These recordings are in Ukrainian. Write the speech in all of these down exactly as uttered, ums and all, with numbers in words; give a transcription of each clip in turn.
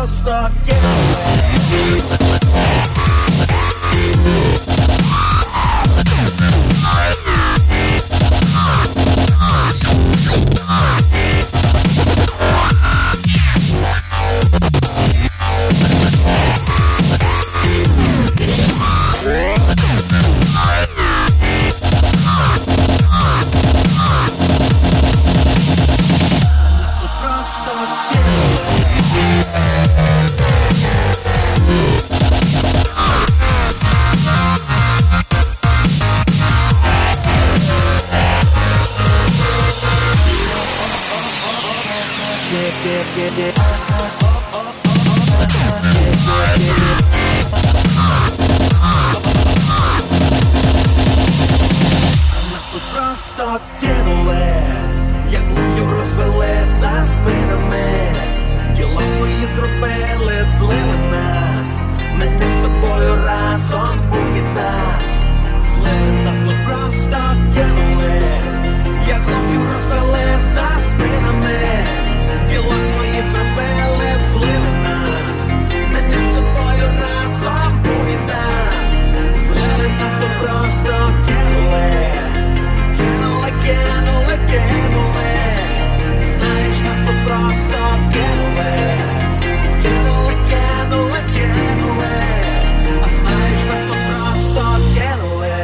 просто кинули. Нас тут просто кинули, як лухів розвели за спинами. Діла свої зробили, злили нас. Мене з тобою разом буде нас. Злили нас тут просто кинули, як лухів розвели за спинами. Діла свої зробили, злили нас. Мене з тобою разом буде нас. Злили нас тут просто кинули. Кинули, кинули, кинули. Знаєш, нас тут просто кинули. Кинули, кинули, кинули. А знаєш, нас тут просто кинули.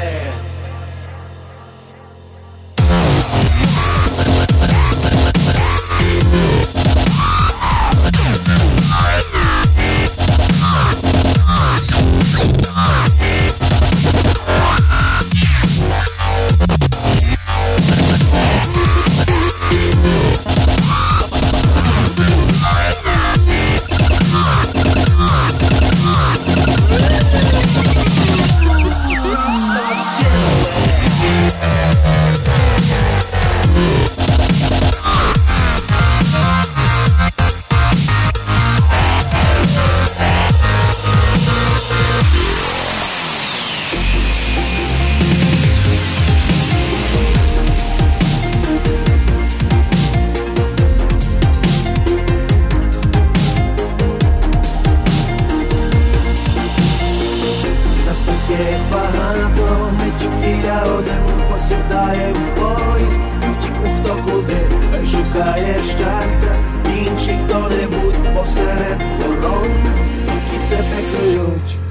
Багато, не тільки я один, посідає в поїзд, втікнув хто куди, хай шукає щастя, інший хто-небудь посеред ворон, які тебе клюють.